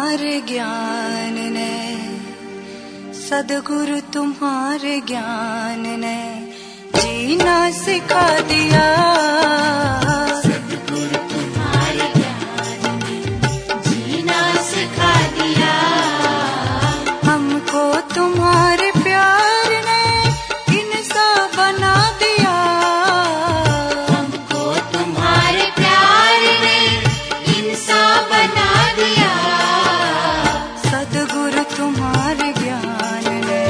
तुम्हारे ज्ञान ने, सद्गुरु तुम्हारे ज्ञान ने जीना सिखा दिया। सद्गुरु तुम्हारे ज्ञान ने जीना सिखा दिया। हमको तुम्हारे प्यार ने इंसान बना दिया। हमको तुम्हारे प्यार ने इंसान बना दिया। सद्गुरु तुम्हारे ज्ञान ने।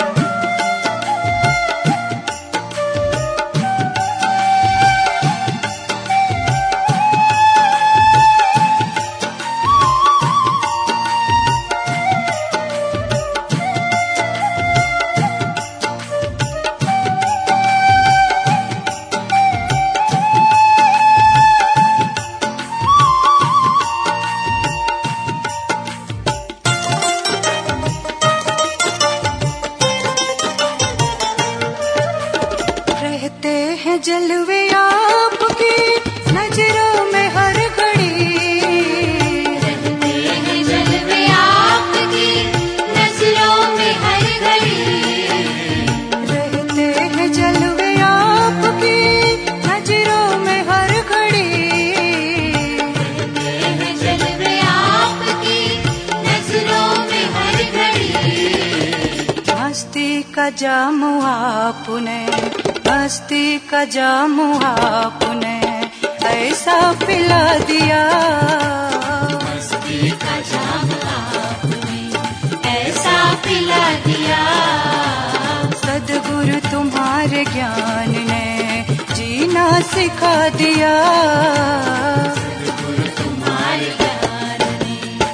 रहते हैं जलवे आपकी नजरों में हर घड़ी। रहते हैं जलवे आपकी नजरों में हर घड़ी। रहते हैं जलवे आपकी नजरों में हर घड़ी। रहते हैं जलवे आपकी नजरों में हर घड़ी। मस्ती का जाम आपने, मस्ती का जाम आपने ऐसा पिला दिया। मस्ती का जाम आपने ऐसा पिला दिया। सद्गुरु तुम्हारे ज्ञान ने जीना सिखा दिया। सद्गुरु तुम्हारे ज्ञान ने।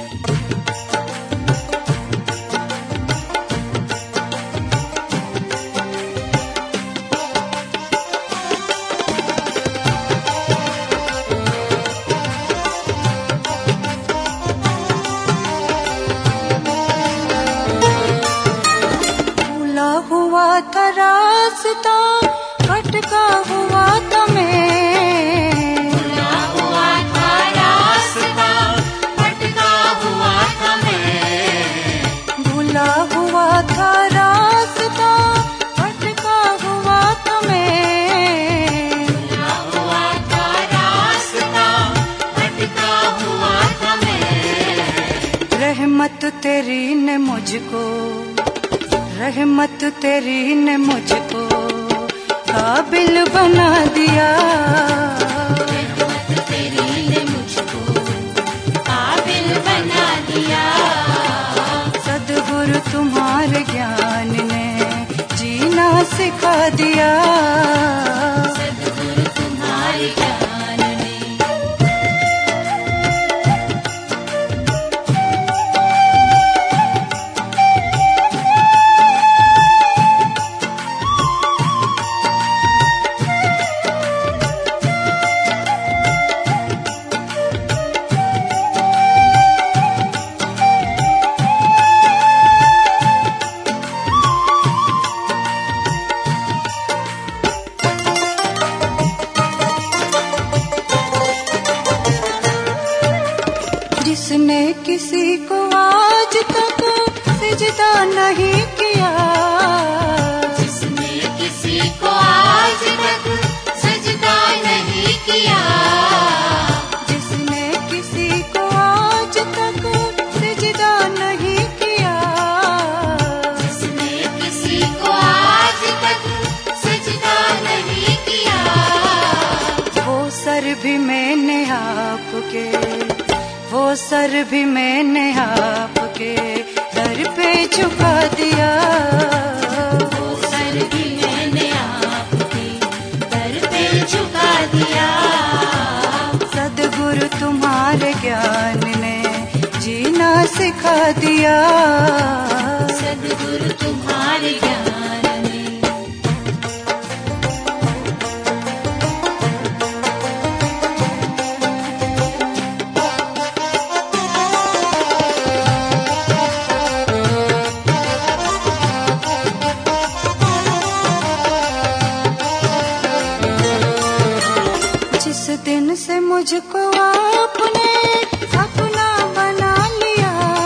भूला हुआ था रास्ता, भटका हुआ था मैं। भुला हुआ था रास्ता, भटका हुआ था मैं। भूला हुआ था रास्ता, भटका हुआ था मैं। भुला हुआ था रास्ता, भटका हुआ था मैं। रहमत तेरी ने मुझको, रहमत तेरी ने मुझको काबिल बना दिया। रहमत तेरी ने मुझको काबिल बना दिया। सद्गुरु तुम्हारे ज्ञान ने जीना सिखा दिया। सद्गुरु तुम्हारे ज्ञान ने। जिसने किसी को आज तक सिजदा नहीं किया। जिसने किसी को आज तक सजदा नहीं किया। जिसने किसी को आज तक सिजदा नहीं किया। जिसने किसी को आज तक सजदा नहीं किया। वो सर भी मैंने आपके, वो सर भी मैंने आपके दर पे झुका दिया। वो सर भी मैंने आपके दर पे झुका दिया। सद्गुरु तुम्हारे ज्ञान ने जीना सिखा दिया। सद्गुरु तुम्हारे ज्ञान ने। जिस दिन से मुझको आपने अपना बना लिया।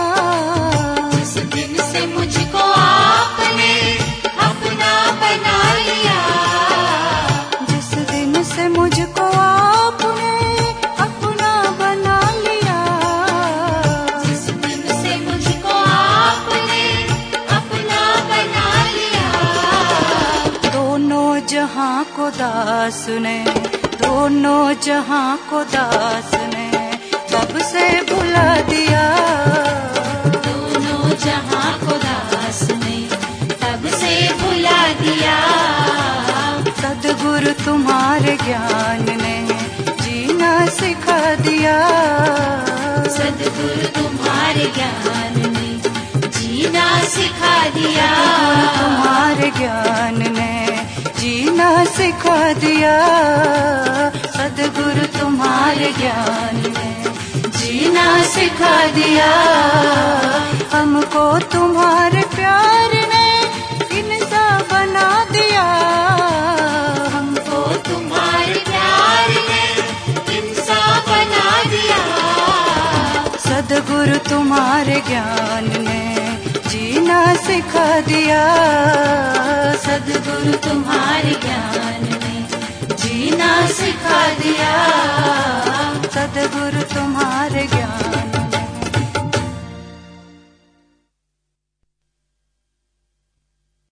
मुझको आपने अपना बना लिया। जिस दिन से मुझको आपने अपना बना लिया, जिस दिन से मुझको आपने अपना बना लिया। दोनों जहां को दास ने, दोनों जहां को दास ने तब से भुला दिया। दोनों जहां को दास ने तब से भुला दिया। सद्गुरु तुम्हारे ज्ञान ने जीना सिखा दिया। सद्गुरु तुम्हारे ज्ञान ने जीना सिखा दिया। तुम्हारे ज्ञान ने जीना सिखा दिया। सद्गुरु तुम्हारे ज्ञान ने जीना सिखा दिया। हमको तुम्हारे प्यार ने इंसान बना दिया। हमको तुम्हारे प्यार ने इंसान बना दिया। सद्गुरु तुम्हारे ज्ञान ने जीना सिखा दिया। सद्गुरु तुम्हारे ज्ञान